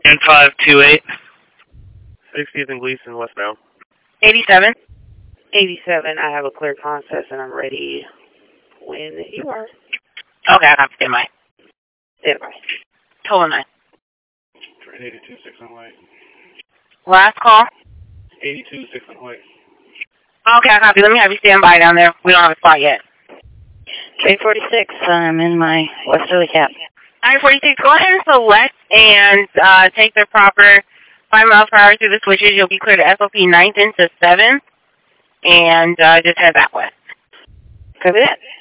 10528. 60th and Gleason, westbound. 87. 87, I have a clear contest and I'm ready when you are. Okay, I have to stand by. Stand by. Total 9. Train 82, 6 on white. Last call. 82, 6 on white. Okay, I copy. Let me have you stand by down there. We don't have a spot yet. Train 46, I'm in my westerly cap. 946, go ahead and select and take the proper 5 miles per hour through the switches. You'll be clear to SOP 9th into 7th. And just head that way. Copy that.